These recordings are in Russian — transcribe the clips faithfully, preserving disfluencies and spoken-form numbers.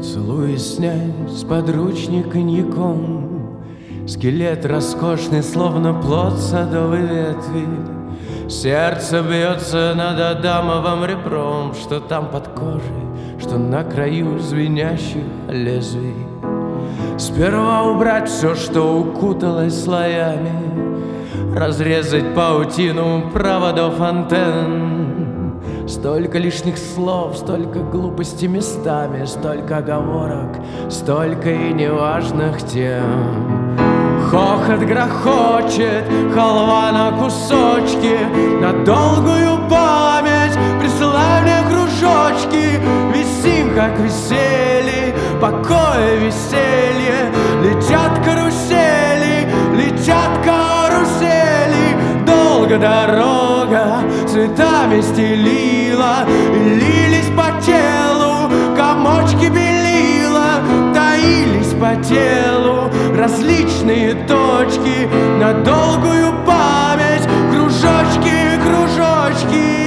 Поцелуй снять с подручника коньяком, скелет роскошный, словно плод садовой ветви. Сердце бьется над адамовым ребром, что там под кожей, что на краю звенящих лезвий. Сперва убрать все, что укуталось слоями, разрезать паутину проводов антенн. Столько лишних слов, столько глупости местами, столько оговорок, столько и неважных тем. Хохот грохочет, халва на кусочки, на долгую память присылай мне кружочки. Висим, как висели, покой и веселье. Летят карусели, летят карусели. Долго дорога цветами стелила, и лились по телу комочки белила. Таились по телу различные точки, на долгую память кружочки, кружочки.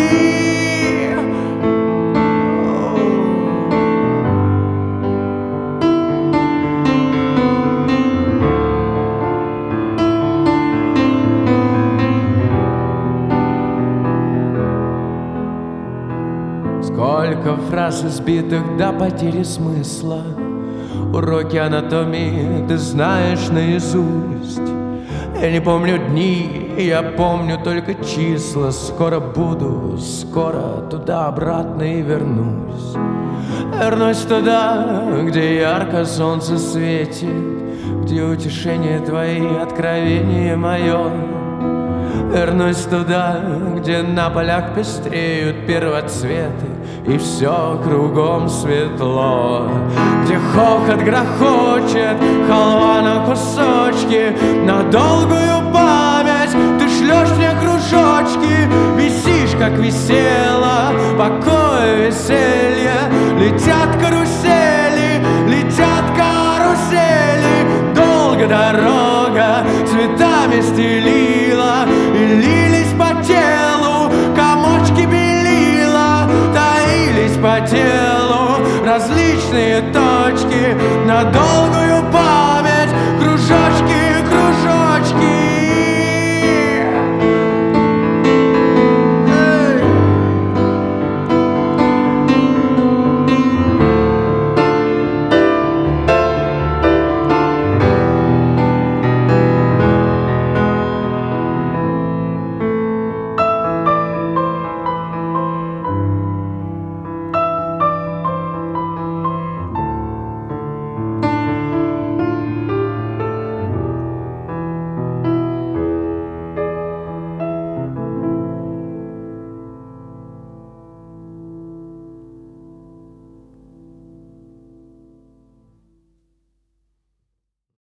Сколько фраз избитых до потери смысла, уроки анатомии ты знаешь наизусть. Я не помню дни, я помню только числа. Скоро буду, скоро туда-обратно и вернусь. Вернусь туда, где ярко солнце светит, где утешение твои, откровение мое. Вернусь туда, где на полях пестреют первоцветы, и все кругом светло. Где хохот грохочет, халва на кусочки, на долгую память ты шлешь мне кружочки. Висишь, как висела, покой, веселье. Летят карусели, летят карусели. Долго дорога цветами стелила, и лились по телу комочки белила. Таились по телу различные точки, на долгую